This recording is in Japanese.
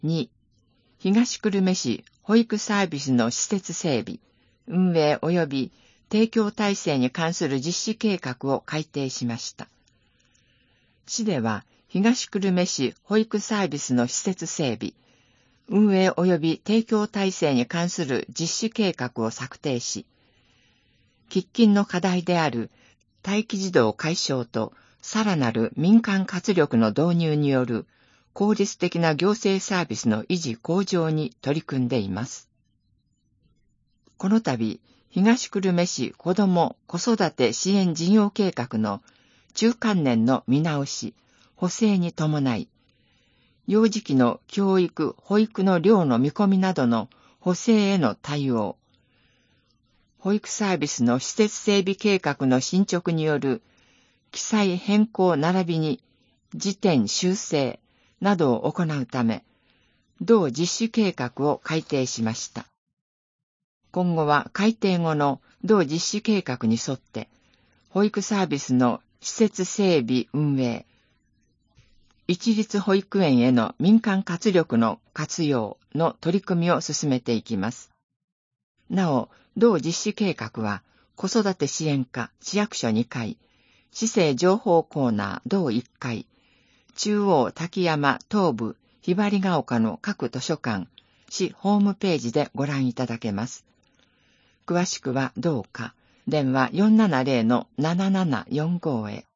2、東久留米市保育サービスの施設整備、運営及び提供体制に関する実施計画を改定しました。市では、東久留米市保育サービスの施設整備、運営及び提供体制に関する実施計画を策定し、喫緊の課題である待機児童解消とさらなる民間活力の導入による効率的な行政サービスの維持向上に取り組んでいます。この度、東久留米市子ども・子育て支援事業計画の中間年の見直し、補正に伴い、幼児期の教育・保育の量の見込みなどの補正への対応、保育サービスの施設整備計画の進捗による記載変更並びに時点修正などを行うため、同実施計画を改定しました。今後は改定後の同実施計画に沿って、保育サービスの施設整備運営、一律保育園への民間活力の活用の取り組みを進めていきます。なお、同実施計画は、子育て支援課市役所2階、市政情報コーナー同1階、中央滝山東部ひばりが丘の各図書館、市ホームページでご覧いただけます。詳しくはどうか、電話470-7745へ。